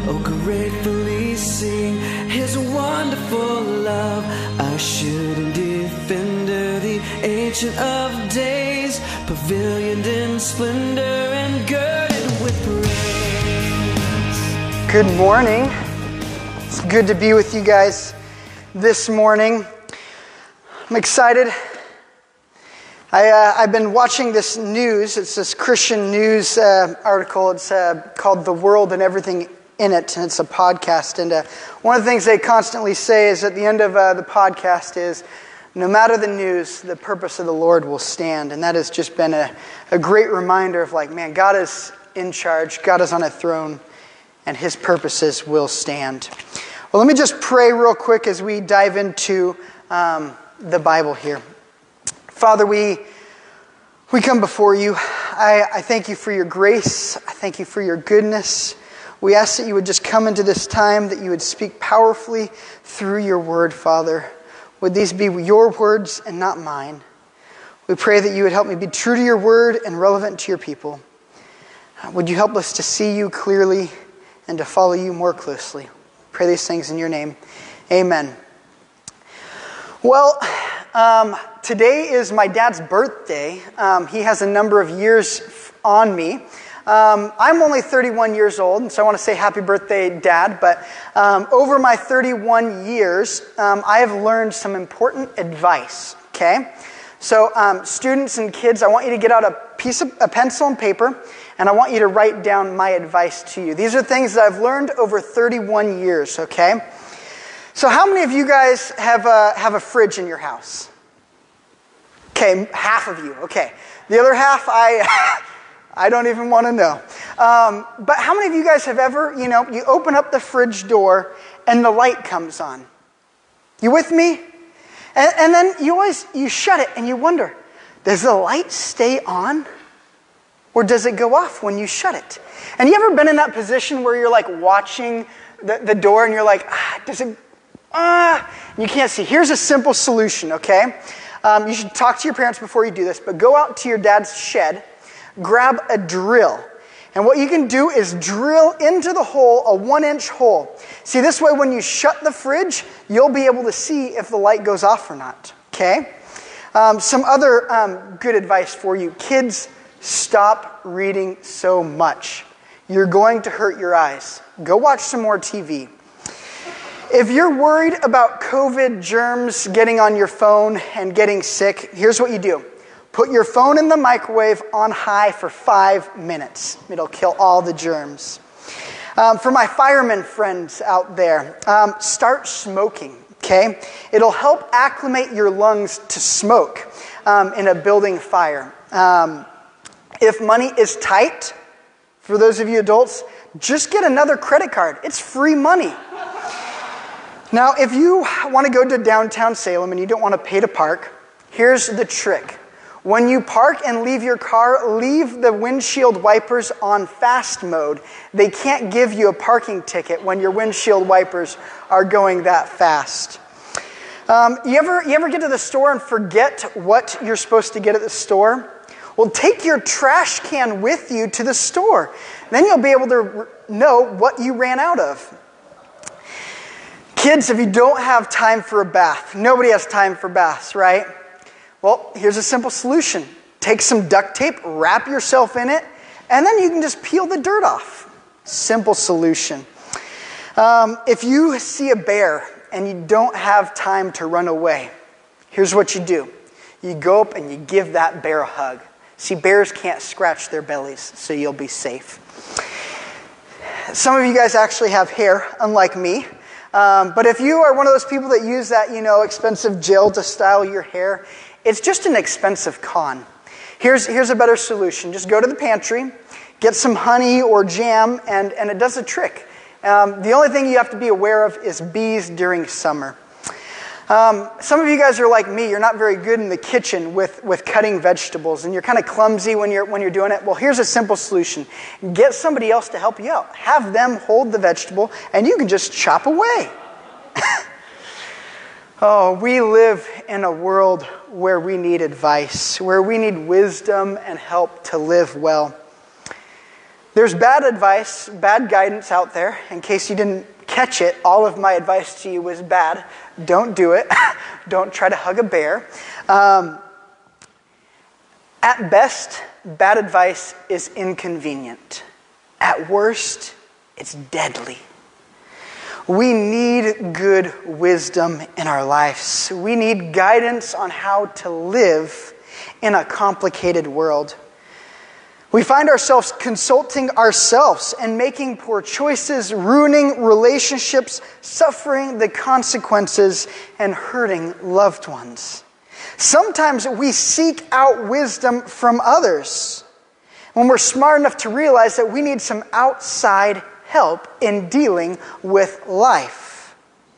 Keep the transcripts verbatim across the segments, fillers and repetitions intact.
oh gratefully sing his wonderful love. Assured defender, the ancient of days, pavilioned in splendor and girded with praise. Good morning. It's good to be with you guys this morning. I'm excited. I, uh, I've been watching this news. It's this Christian news uh, article. It's uh, called The World and Everything in It, and it's a podcast. And uh, one of the things they constantly say is at the end of uh, the podcast is, no matter the news, the purpose of the Lord will stand. And that has just been a, a great reminder of like, man, God is in charge. God is on a throne, and his purposes will stand. Well, let me just pray real quick as we dive into um, the Bible here. Father, we we come before you. I, I thank you for your grace. I thank you for your goodness. We ask that you would just come into this time, that you would speak powerfully through your word, Father. Would these be your words and not mine? We pray that you would help me be true to your word and relevant to your people. Would you help us to see you clearly and to follow you more closely? Pray these things in your name. Amen. Well, um, today is my dad's birthday. Um, he has a number of years on me. Um, I'm only thirty-one years old, and so I want to say happy birthday, Dad. But um, over my thirty-one years, um, I have learned some important advice, okay? So um, students and kids, I want you to get out a piece of a pencil and paper, and I want you to write down my advice to you. These are things that I've learned over thirty-one years, okay? So how many of you guys have a, have a fridge in your house? Okay, half of you, okay. The other half, I I don't even want to know. Um, but how many of you guys have ever, you know, you open up the fridge door and the light comes on? You with me? And, and then you always, you shut it and you wonder, does the light stay on? Or does it go off when you shut it? And you ever been in that position where you're like watching the, the door and you're like, ah, does it, ah, and you can't see. Here's a simple solution, okay? Um, you should talk to your parents before you do this, but go out to your dad's shed, grab a drill. And what you can do is drill into the hole a one-inch hole. See, this way when you shut the fridge, you'll be able to see if the light goes off or not, okay? Um, some other um, good advice for you. Kids, stop reading so much. You're going to hurt your eyes. Go watch some more T V. If you're worried about COVID germs getting on your phone and getting sick, here's what you do. Put your phone in the microwave on high for five minutes. It'll kill all the germs. Um, for my firemen friends out there, um, start smoking, okay? It'll help acclimate your lungs to smoke um, in a building fire. Um, if money is tight, for those of you adults, just get another credit card. It's free money. Now, if you want to go to downtown Salem and you don't want to pay to park, here's the trick. When you park and leave your car, leave the windshield wipers on fast mode. They can't give you a parking ticket when your windshield wipers are going that fast. Um, you ever you ever get to the store and forget what you're supposed to get at the store? Well, take your trash can with you to the store. Then you'll be able to know what you ran out of. Kids, if you don't have time for a bath, nobody has time for baths, right? Well, here's a simple solution. Take some duct tape, wrap yourself in it, and then you can just peel the dirt off. Simple solution. Um, if you see a bear and you don't have time to run away, here's what you do. You go up and you give that bear a hug. See, bears can't scratch their bellies, so you'll be safe. Some of you guys actually have hair, unlike me. Um, but if you are one of those people that use that, you know, expensive gel to style your hair, it's just an expensive con. Here's, here's a better solution. Just go to the pantry, get some honey or jam, and, and it does a trick. Um, the only thing you have to be aware of is bees during summer. Um, some of you guys are like me. You're not very good in the kitchen with, with cutting vegetables, and you're kind of clumsy when you're when you're doing it. Well, here's a simple solution. Get somebody else to help you out. Have them hold the vegetable, and you can just chop away. Oh, we live in a world where we need advice, where we need wisdom and help to live well. There's bad advice, bad guidance out there. In case you didn't catch it, all of my advice to you was bad. Don't do it. Don't try to hug a bear. Um, at best, bad advice is inconvenient. At worst, it's deadly. We need good wisdom in our lives. We need guidance on how to live in a complicated world. We find ourselves consulting ourselves and making poor choices, ruining relationships, suffering the consequences, and hurting loved ones. Sometimes we seek out wisdom from others when we're smart enough to realize that we need some outside help in dealing with life.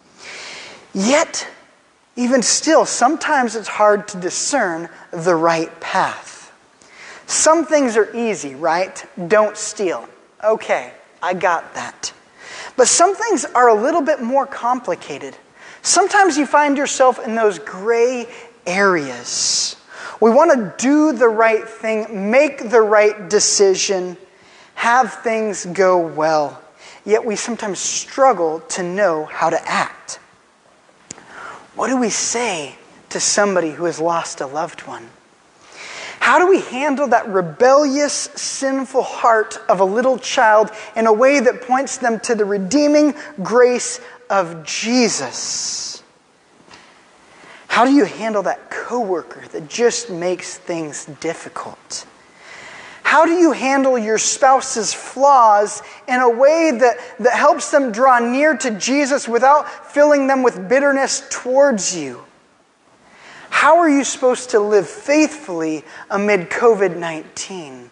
Yet, even still, sometimes it's hard to discern the right path. Some things are easy, right? Don't steal. Okay, I got that. But some things are a little bit more complicated. Sometimes you find yourself in those gray areas. We want to do the right thing, make the right decision, have things go well. Yet we sometimes struggle to know how to act. What do we say to somebody who has lost a loved one? How do we handle that rebellious, sinful heart of a little child in a way that points them to the redeeming grace of Jesus? How do you handle that coworker that just makes things difficult? How do you handle your spouse's flaws in a way that, that helps them draw near to Jesus without filling them with bitterness towards you? How are you supposed to live faithfully amid covid nineteen?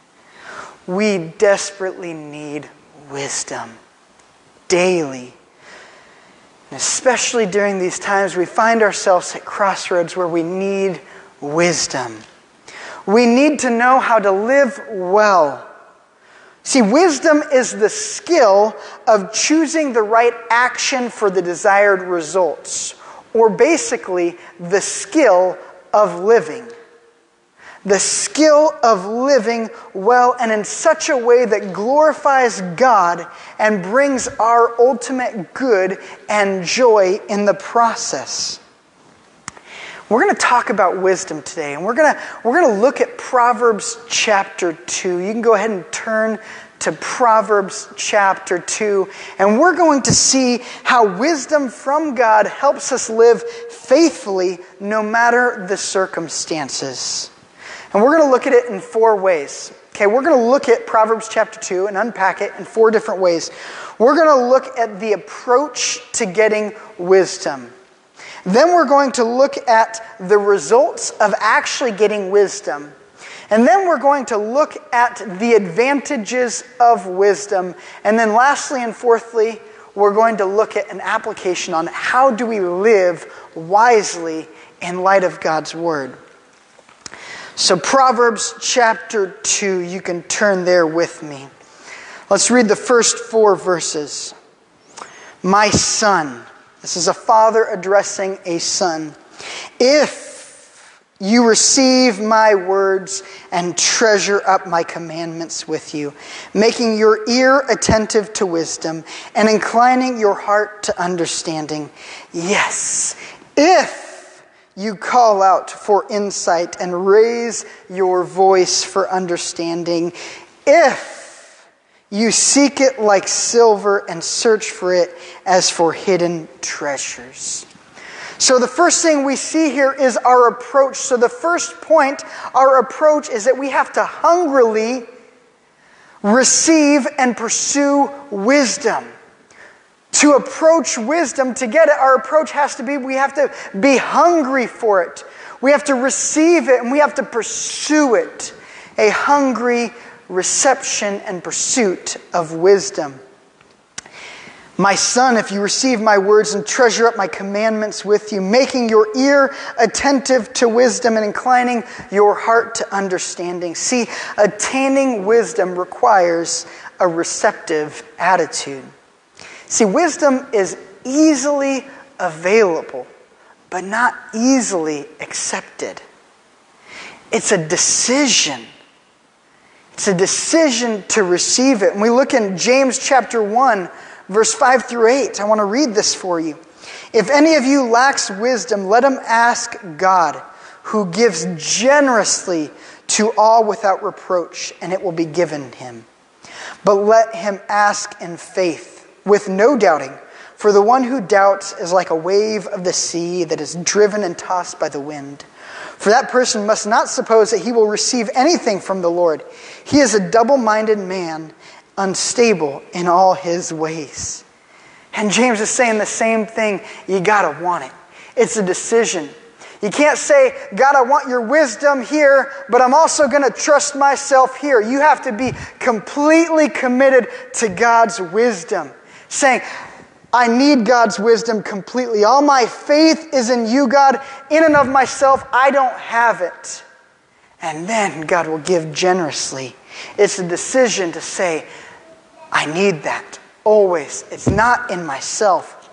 We desperately need wisdom daily. And especially during these times, we find ourselves at crossroads where we need wisdom. We need to know how to live well. See, wisdom is the skill of choosing the right action for the desired results, or basically the skill of living. The skill of living well and in such a way that glorifies God and brings our ultimate good and joy in the process. We're going to talk about wisdom today, and we're going to we're going to look at Proverbs chapter two. You can go ahead and turn to Proverbs chapter two, and we're going to see how wisdom from God helps us live faithfully no matter the circumstances. And we're going to look at it in four ways. Okay, we're going to look at Proverbs chapter two and unpack it in four different ways. We're going to look at the approach to getting wisdom. Then we're going to look at the results of actually getting wisdom. And then we're going to look at the advantages of wisdom. And then lastly and fourthly, we're going to look at an application on how do we live wisely in light of God's Word. So Proverbs chapter two, you can turn there with me. Let's read the first four verses. My son, this is a father addressing a son. If you receive my words and treasure up my commandments with you, making your ear attentive to wisdom and inclining your heart to understanding. Yes, if you call out for insight and raise your voice for understanding, if you seek it like silver and search for it as for hidden treasures. So the first thing we see here is our approach. So the first point, our approach is that we have to hungrily receive and pursue wisdom. To approach wisdom, to get it, our approach has to be, we have to be hungry for it. We have to receive it and we have to pursue it. A hungry reception and pursuit of wisdom. My son, if you receive my words and treasure up my commandments with you, making your ear attentive to wisdom and inclining your heart to understanding. See, attaining wisdom requires a receptive attitude. See, wisdom is easily available, but not easily accepted. It's a decision. It's a decision to receive it. And we look in James chapter one, verse five through eight. I want to read this for you. If any of you lacks wisdom, let him ask God, who gives generously to all without reproach, and it will be given him. But let him ask in faith, with no doubting. For the one who doubts is like a wave of the sea that is driven and tossed by the wind. For that person must not suppose that he will receive anything from the Lord. He is a double-minded man, unstable in all his ways. And James is saying the same thing. You gotta want it. It's a decision. You can't say, God, I want your wisdom here, but I'm also going to trust myself here. You have to be completely committed to God's wisdom. Saying, I need God's wisdom completely. All my faith is in you, God. In and of myself, I don't have it. And then God will give generously. It's a decision to say, I need that always. It's not in myself.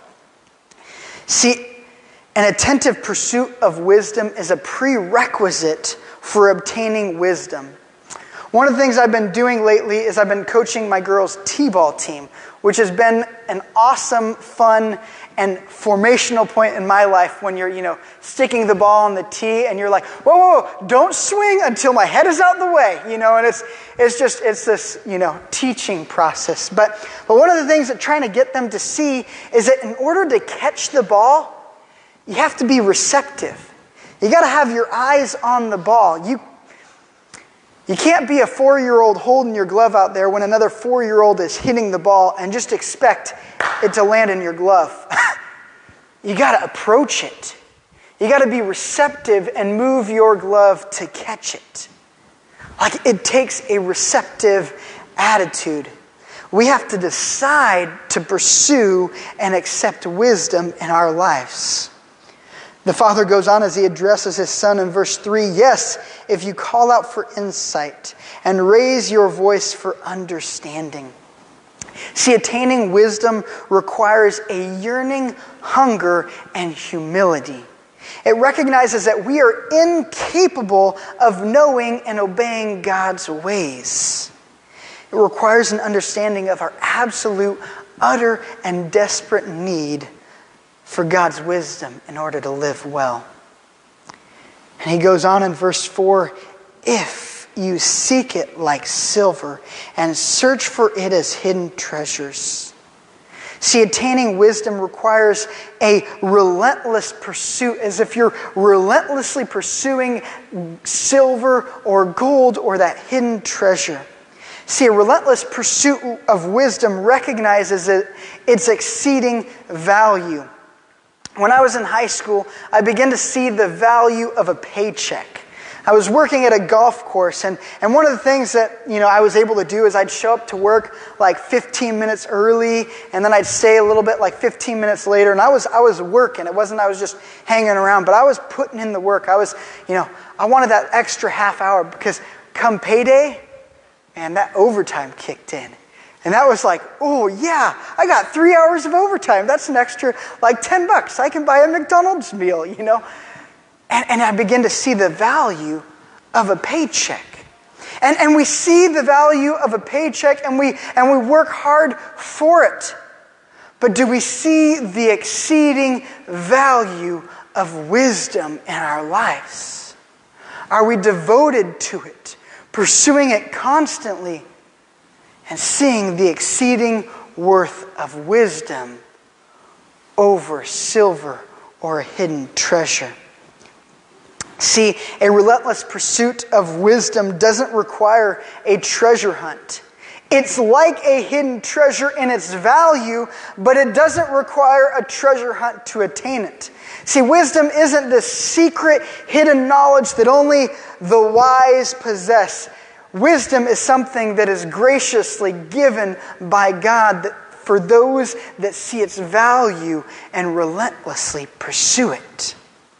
See, an attentive pursuit of wisdom is a prerequisite for obtaining wisdom. One of the things I've been doing lately is I've been coaching my girls' t-ball team, which has been an awesome, fun, and formational point in my life when you're, you know, sticking the ball on the tee and you're like, whoa, whoa, whoa, don't swing until my head is out the way, you know, and it's it's just, it's this, you know, teaching process. But, but one of the things that trying to get them to see is that in order to catch the ball, you have to be receptive. You got to have your eyes on the ball. You you can't be a four-year-old holding your glove out there when another four-year-old is hitting the ball and just expect it to land in your glove. You got to approach it. You got to be receptive and move your glove to catch it. Like it takes a receptive attitude. We have to decide to pursue and accept wisdom in our lives. The Father goes on as he addresses his Son in verse three. Yes, if you call out for insight and raise your voice for understanding. See, attaining wisdom requires a yearning hunger and humility. It recognizes that we are incapable of knowing and obeying God's ways. It requires an understanding of our absolute, utter, and desperate need for God's wisdom in order to live well. And he goes on in verse four, if you seek it like silver and search for it as hidden treasures. See, attaining wisdom requires a relentless pursuit, as if you're relentlessly pursuing silver or gold or that hidden treasure. See, a relentless pursuit of wisdom recognizes it, its exceeding value. When I was in high school, I began to see the value of a paycheck. I was working at a golf course, and, and one of the things that, you know, I was able to do is I'd show up to work like fifteen minutes early, and then I'd stay a little bit like fifteen minutes later, and I was I was working. It wasn't I was just hanging around, but I was putting in the work. I was, you know, I wanted that extra half hour because come payday, man, that overtime kicked in. And that was like, oh yeah, I got three hours of overtime. That's an extra like ten bucks. I can buy a McDonald's meal, you know. And, and I begin to see the value of a paycheck. And, and we see the value of a paycheck and we and we work hard for it. But do we see the exceeding value of wisdom in our lives? Are we devoted to it, pursuing it constantly, and seeing the exceeding worth of wisdom over silver or a hidden treasure? See, a relentless pursuit of wisdom doesn't require a treasure hunt. It's like a hidden treasure in its value, but it doesn't require a treasure hunt to attain it. See, wisdom isn't this secret, hidden knowledge that only the wise possess. Wisdom is something that is graciously given by God for those that see its value and relentlessly pursue it.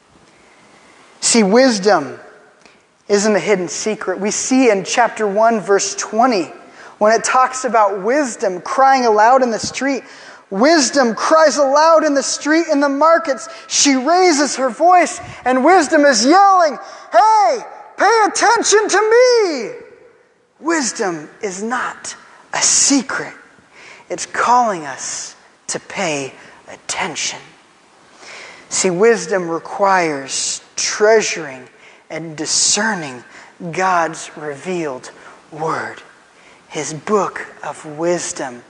See, wisdom isn't a hidden secret. We see in chapter one, verse twenty, when it talks about wisdom crying aloud in the street. Wisdom cries aloud in the street, in the markets. She raises her voice, and wisdom is yelling, hey, pay attention to me. wisdom is not a secret. It's calling us to pay attention. See, wisdom requires treasuring and discerning God's revealed word, his book of wisdom.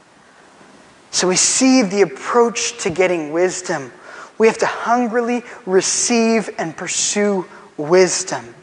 So we see the approach to getting wisdom. We have to hungrily receive and pursue wisdom.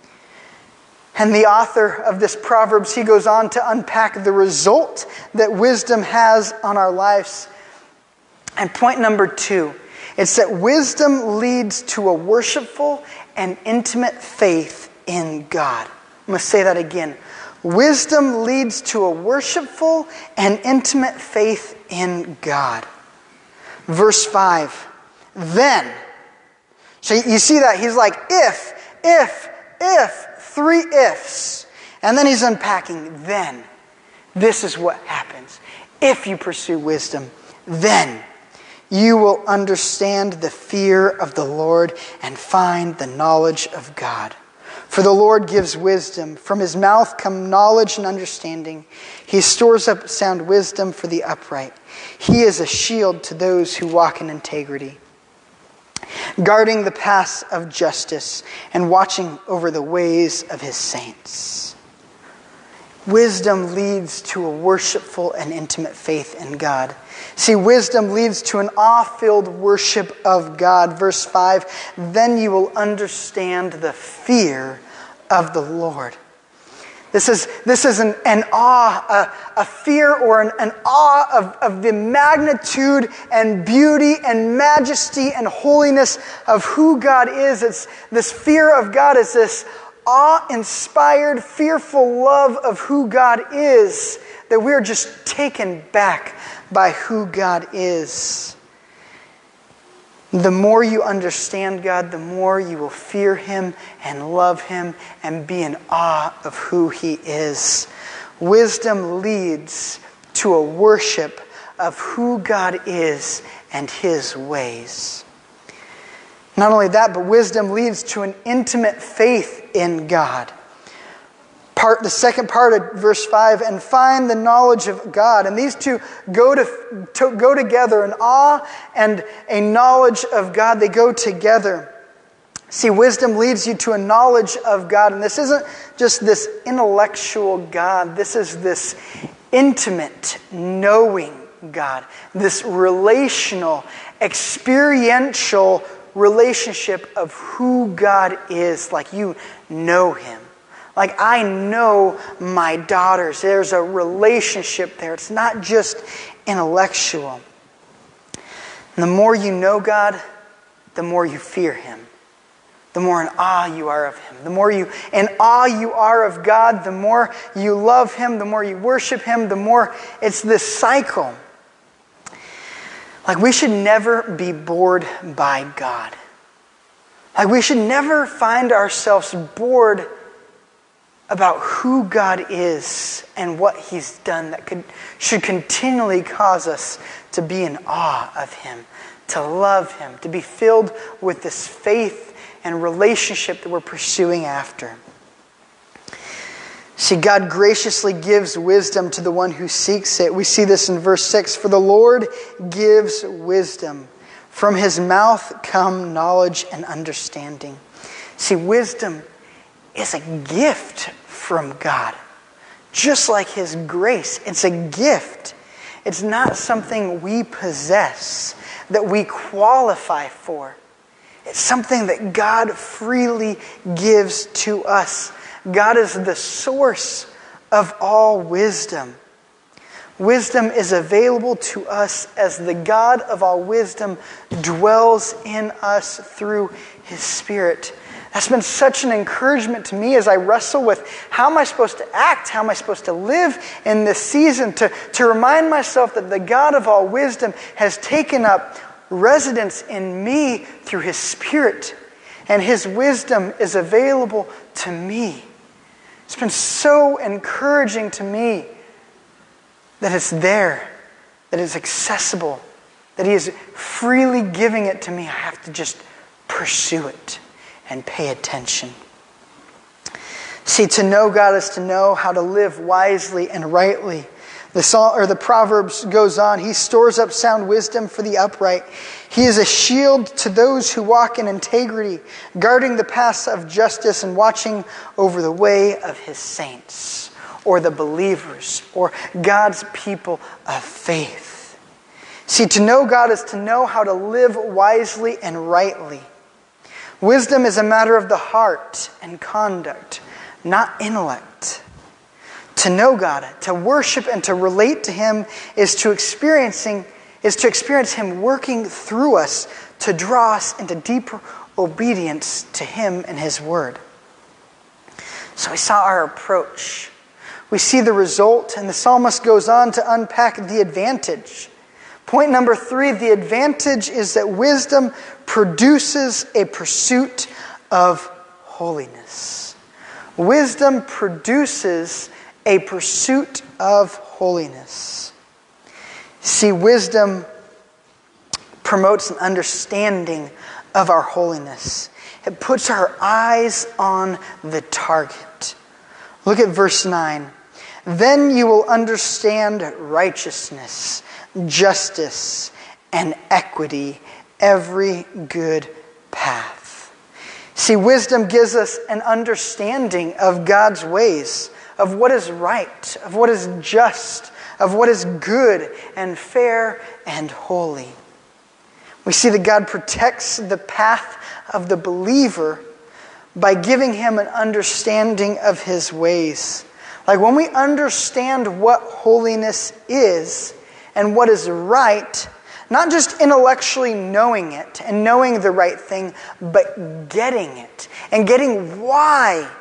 And the author of this Proverbs, he goes on to unpack the result that wisdom has on our lives. And point number two, it's that wisdom leads to a worshipful and intimate faith in God. I'm going to say that again. Wisdom leads to a worshipful and intimate faith in God. Verse five, then. So you see that? He's like, if, if, if, three ifs. And then he's unpacking, then. This is what happens. If you pursue wisdom, then you will understand the fear of the Lord and find the knowledge of God. For the Lord gives wisdom. From his mouth come knowledge and understanding. He stores up sound wisdom for the upright. He is a shield to those who walk in integrity, guarding the paths of justice and watching over the ways of his saints. Wisdom leads to a worshipful and intimate faith in God. See, wisdom leads to an awe-filled worship of God. Verse five, then you will understand the fear of the Lord. This is, this is an, an awe, a, a fear or an, an awe of, of the magnitude and beauty and majesty and holiness of who God is. It's this fear of God is this awe-inspired, fearful love of who God is, that we're just taken back by who God is. The more you understand God, the more you will fear him and love him and be in awe of who he is. Wisdom leads to a worship of who God is and his ways. Not only that, but wisdom leads to an intimate faith in God. Part, the second part of verse five, and find the knowledge of God. And these two go to, to go together, an awe and a knowledge of God. They go together. See, wisdom leads you to a knowledge of God. And this isn't just this intellectual God. This is this intimate knowing God. This relational, experiential relationship of who God is, like you know him. Like I know my daughters. There's a relationship there. It's not just intellectual. And the more you know God, the more you fear him. The more in awe you are of him. The more you in awe you are of God, the more you love him, the more you worship him, the more it's this cycle. Like we should never be bored by God. Like we should never find ourselves bored about who God is and what he's done that could should continually cause us to be in awe of him, to love him, to be filled with this faith and relationship that we're pursuing after. See, God graciously gives wisdom to the one who seeks it. We see this in verse six. For the Lord gives wisdom. From his mouth come knowledge and understanding. See, wisdom is a gift from God. Just like his grace, it's a gift. It's not something we possess, that we qualify for. It's something that God freely gives to us. God is the source of all wisdom. Wisdom is available to us as the God of all wisdom dwells in us through his Spirit. That's been such an encouragement to me as I wrestle with how am I supposed to act, how am I supposed to live in this season, to, to remind myself that the God of all wisdom has taken up residence in me through his Spirit, and his wisdom is available to me. It's been so encouraging to me that it's there, that it's accessible, that he is freely giving it to me. I have to just pursue it and pay attention. See, to know God is to know how to live wisely and rightly. The Psalm, or the Proverbs goes on, he stores up sound wisdom for the upright. He is a shield to those who walk in integrity, guarding the paths of justice and watching over the way of his saints, or the believers, or God's people of faith. See, to know God is to know how to live wisely and rightly. Wisdom is a matter of the heart and conduct, not intellect. To know God, to worship and to relate to him is to experiencing is to experience him working through us to draw us into deeper obedience to him and his word. So we saw our approach. We see the result, and the psalmist goes on to unpack the advantage. Point number three, the advantage is that wisdom produces a pursuit of holiness. Wisdom produces a pursuit of holiness. See, wisdom promotes an understanding of our holiness. It puts our eyes on the target. Look at verse nine. Then you will understand righteousness, justice, and equity, every good path. See, wisdom gives us an understanding of God's ways, of what is right, of what is just, of what is good and fair and holy. We see that God protects the path of the believer by giving him an understanding of his ways. Like when we understand what holiness is and what is right, not just intellectually knowing it and knowing the right thing, but getting it and getting why.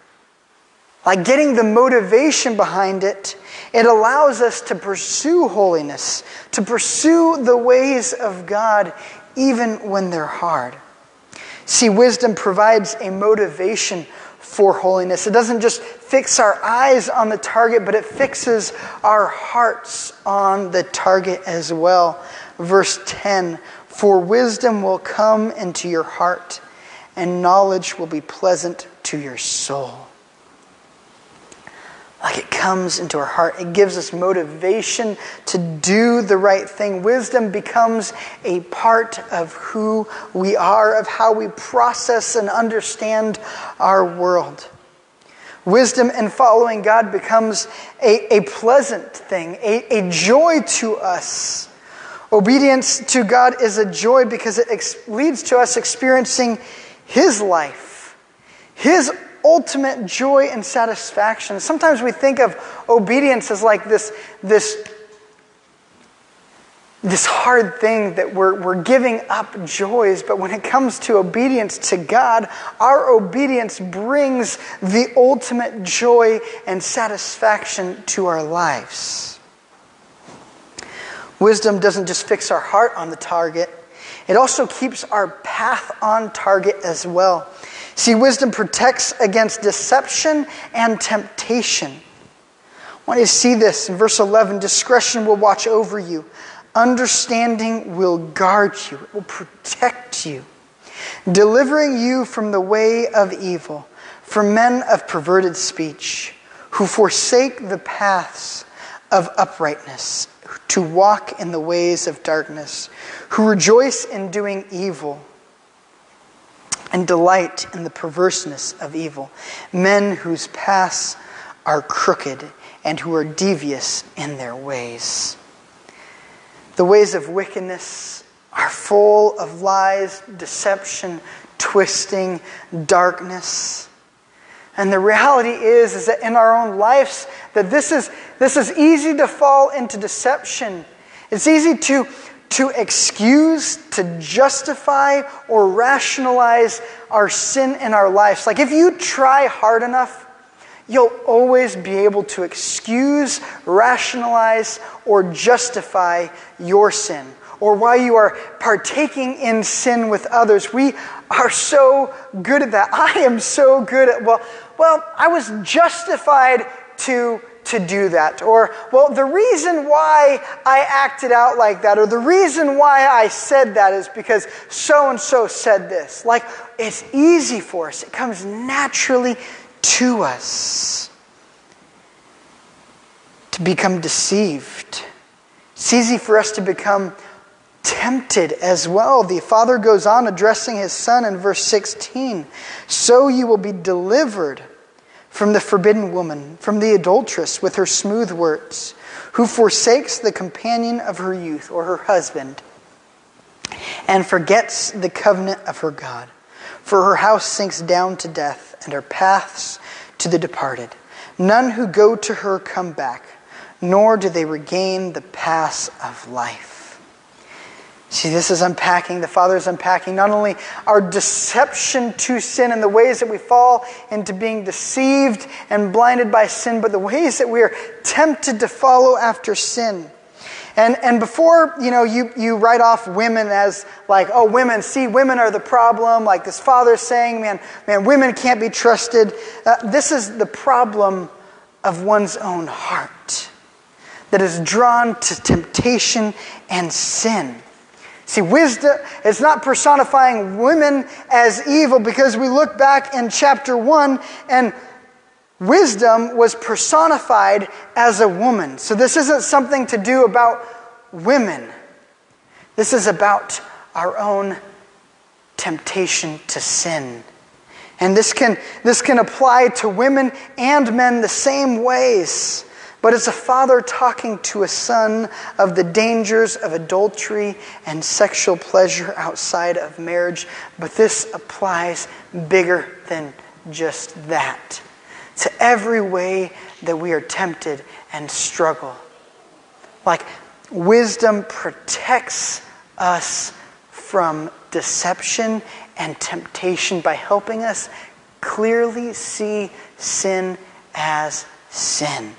Like getting the motivation behind it, it allows us to pursue holiness, to pursue the ways of God even when they're hard. See, wisdom provides a motivation for holiness. It doesn't just fix our eyes on the target, but it fixes our hearts on the target as well. Verse ten, for wisdom will come into your heart, and knowledge will be pleasant to your soul. Like it comes into our heart. It gives us motivation to do the right thing. Wisdom becomes a part of who we are, of how we process and understand our world. Wisdom and following God becomes a, a pleasant thing, a, a joy to us. Obedience to God is a joy because it ex- leads to us experiencing his life, his ultimate joy and satisfaction. Sometimes we think of obedience as like this, this, this hard thing that we're, we're giving up joys. But when it comes to obedience to God, our obedience brings the ultimate joy and satisfaction to our lives. Wisdom doesn't just fix our heart on the target. It also keeps our path on target as well. See, wisdom protects against deception and temptation. I want you to see this in verse eleven. Discretion will watch over you. Understanding will guard you. It will protect you. Delivering you from the way of evil, from men of perverted speech, who forsake the paths of uprightness, to walk in the ways of darkness, who rejoice in doing evil, and delight in the perverseness of evil. Men whose paths are crooked and who are devious in their ways. The ways of wickedness are full of lies, deception, twisting, darkness. And the reality is, is that in our own lives, that this is, this is easy to fall into deception. It's easy to to excuse, to justify, or rationalize our sin in our lives. Like if you try hard enough, you'll always be able to excuse, rationalize, or justify your sin, or why you are partaking in sin with others. We are so good at that. I am so good at, well, well, I was justified to to do that. Or, well, the reason why I acted out like that, or the reason why I said that is because so-and-so said this. Like, it's easy for us. It comes naturally to us to become deceived. It's easy for us to become tempted as well. The Father goes on addressing his Son in verse sixteen. So you will be delivered from the forbidden woman, from the adulteress with her smooth words, who forsakes the companion of her youth, or her husband, and forgets the covenant of her God. For her house sinks down to death, and her paths to the departed. None who go to her come back, nor do they regain the paths of life. See, this is unpacking, the Father is unpacking not only our deception to sin and the ways that we fall into being deceived and blinded by sin, but the ways that we are tempted to follow after sin. And and before, you know, you, you write off women as like, oh, women, see, women are the problem. Like this Father's saying, man, man, women can't be trusted. Uh, this is the problem of one's own heart that is drawn to temptation and sin. See, wisdom is not personifying women as evil, because we look back in chapter one and wisdom was personified as a woman. So this isn't something to do about women. This is about our own temptation to sin. And this can, this can apply to women and men the same ways. But it's a father talking to a son of the dangers of adultery and sexual pleasure outside of marriage. But this applies bigger than just that, to every way that we are tempted and struggle. Like, wisdom protects us from deception and temptation by helping us clearly see sin as sin.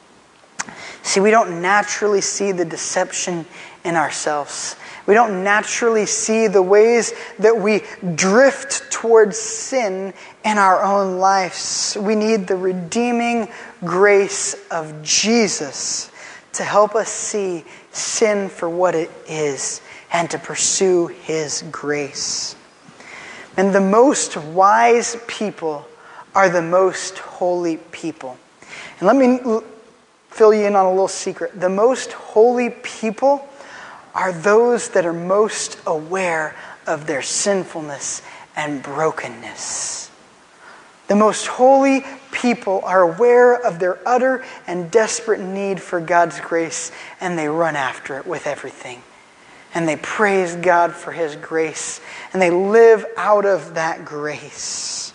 See, we don't naturally see the deception in ourselves. We don't naturally see the ways that we drift towards sin in our own lives. We need the redeeming grace of Jesus to help us see sin for what it is and to pursue His grace. And the most wise people are the most holy people. And let me fill you in on a little secret. The most holy people are those that are most aware of their sinfulness and brokenness. The most holy people are aware of their utter and desperate need for God's grace, and they run after it with everything. And they praise God for His grace, and they live out of that grace.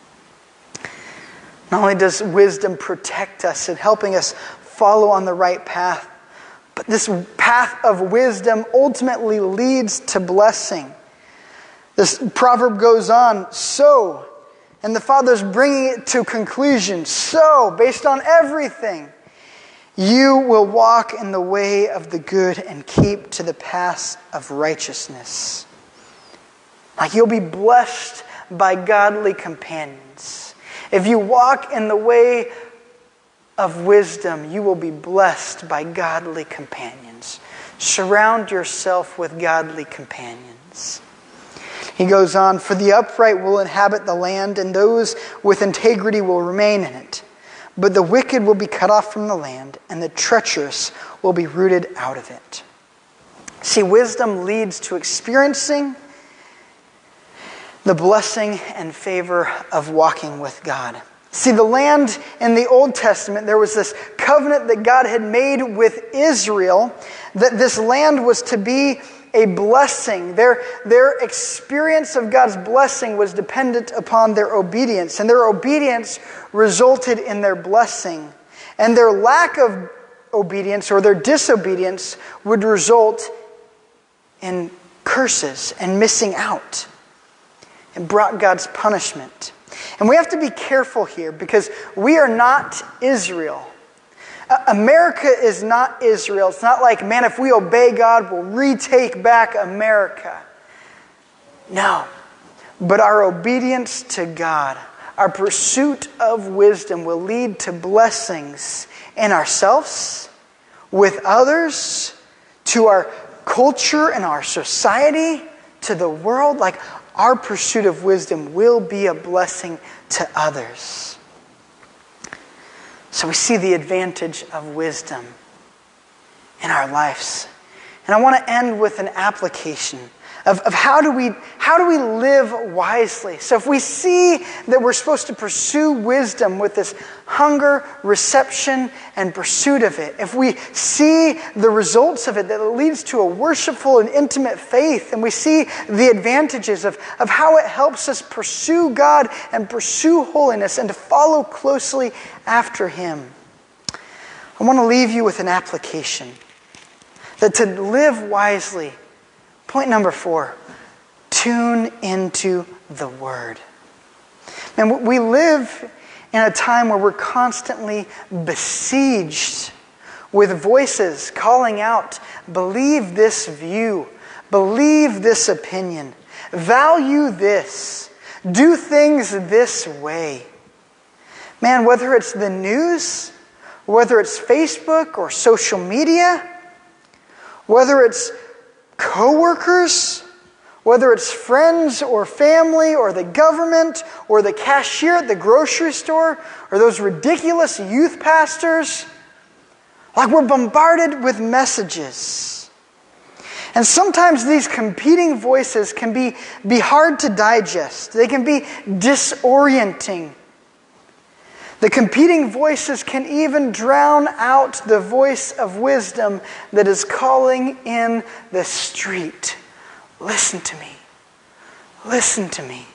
Not only does wisdom protect us in helping us follow on the right path, but this path of wisdom ultimately leads to blessing. This proverb goes on, so, and the Father's bringing it to conclusion, so, based on everything, you will walk in the way of the good and keep to the paths of righteousness. Like, you'll be blessed by godly companions. If you walk in the way of wisdom, you will be blessed by godly companions. Surround yourself with godly companions. He goes on, for the upright will inhabit the land, and those with integrity will remain in it. But the wicked will be cut off from the land, and the treacherous will be rooted out of it. See, wisdom leads to experiencing the blessing and favor of walking with God. See, the land in the Old Testament, there was this covenant that God had made with Israel, that this land was to be a blessing. Their, their experience of God's blessing was dependent upon their obedience, and their obedience resulted in their blessing. And their lack of obedience or their disobedience would result in curses and missing out. It brought God's punishment. And we have to be careful here, because we are not Israel. Uh, America is not Israel. It's not like, man, if we obey God, we'll retake back America. No. But our obedience to God, our pursuit of wisdom will lead to blessings in ourselves, with others, to our culture and our society, to the world. Like, our pursuit of wisdom will be a blessing to others. So we see the advantage of wisdom in our lives. And I want to end with an application of, of how do we how do we live wisely. So if we see that we're supposed to pursue wisdom with this hunger, reception, and pursuit of it, if we see the results of it, that it leads to a worshipful and intimate faith, and we see the advantages of, of how it helps us pursue God and pursue holiness and to follow closely after Him, I want to leave you with an application. That to live wisely, point number four, tune into the Word. And we live in a time where we're constantly besieged with voices calling out, believe this view, believe this opinion, value this, do things this way. Man, whether it's the news, whether it's Facebook or social media, whether it's coworkers, whether it's friends or family or the government or the cashier at the grocery store or those ridiculous youth pastors, like we're bombarded with messages. And sometimes these competing voices can be, be hard to digest. They can be disorienting. The competing voices can even drown out the voice of wisdom that is calling in the street. Listen to me. Listen to me.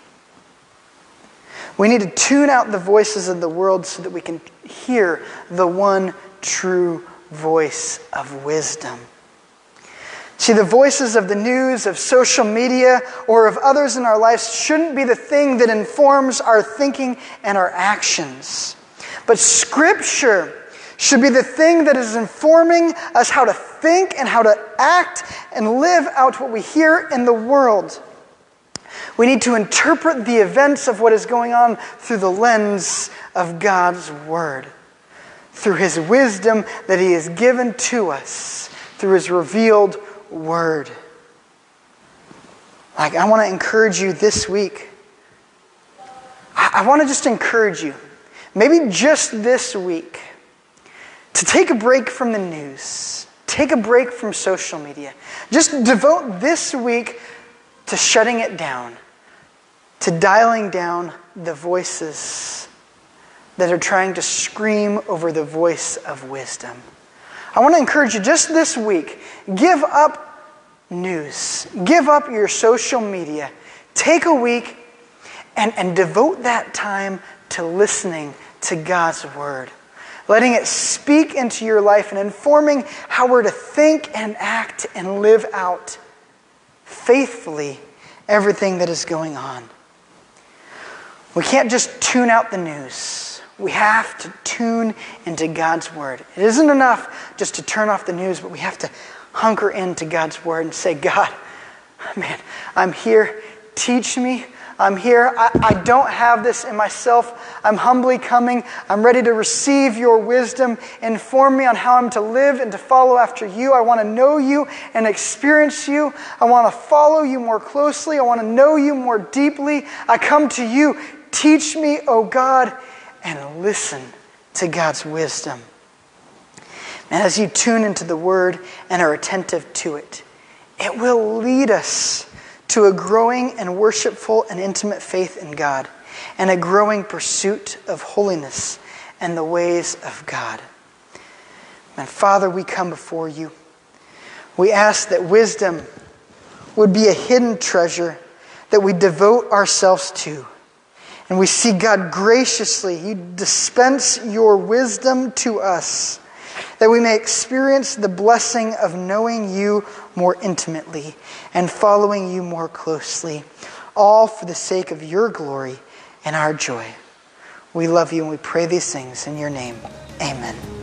We need to tune out the voices of the world so that we can hear the one true voice of wisdom. See, the voices of the news, of social media, or of others in our lives shouldn't be the thing that informs our thinking and our actions. But Scripture should be the thing that is informing us how to think and how to act and live out what we hear in the world. We need to interpret the events of what is going on through the lens of God's Word, through His wisdom that He has given to us, through His revealed Word. Like, I want to encourage you this week. I, I want to just encourage you, maybe just this week, to take a break from the news. Take a break from social media. Just devote this week to shutting it down, to dialing down the voices that are trying to scream over the voice of wisdom. I want to encourage you just this week, give up news. Give up your social media. Take a week and, and devote that time to listening to God's Word. Letting it speak into your life and informing how we're to think and act and live out faithfully everything that is going on. We can't just tune out the news. We have to tune into God's Word. It isn't enough just to turn off the news, but we have to hunker into God's Word and say, God, man, I'm here. Teach me. I'm here. I, I don't have this in myself. I'm humbly coming. I'm ready to receive your wisdom. Inform me on how I'm to live and to follow after you. I want to know you and experience you. I want to follow you more closely. I want to know you more deeply. I come to you. Teach me, oh God, and listen to God's wisdom. And as you tune into the Word and are attentive to it, it will lead us to a growing and worshipful and intimate faith in God and a growing pursuit of holiness and the ways of God. And Father, we come before you. We ask that wisdom would be a hidden treasure that we devote ourselves to. And we see, God, graciously, you dispense your wisdom to us, that we may experience the blessing of knowing you more intimately and following you more closely, all for the sake of your glory and our joy. We love you and we pray these things in your name. Amen.